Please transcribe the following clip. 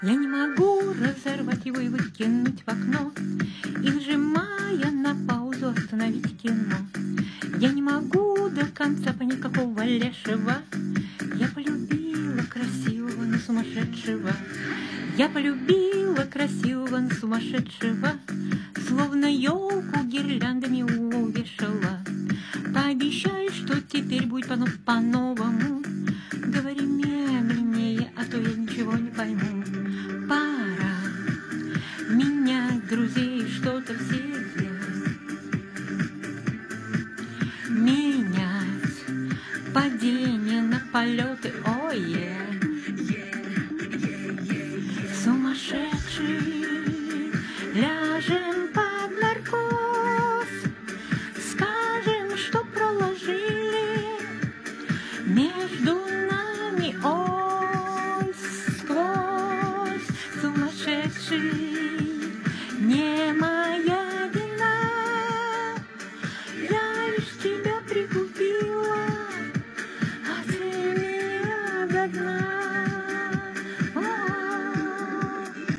Я не могу разорвать его и выкинуть в окно, и, нажимая на паузу, остановить кино. Я не могу до конца понять, какого лешего я полюбила красивого, но сумасшедшего. Я полюбила красивого, но сумасшедшего, словно елку гирляндами увешала. Пообещай, что теперь будет по-новому. Говори медленнее, а то я ничего не пойму. Пора менять друзей, что-то все делать. Менять падение на полеты, ой-е. Сумасшедший, ляжем под наркоз, скажем, что проложили между нами, ой, сквозь. Сумасшедший,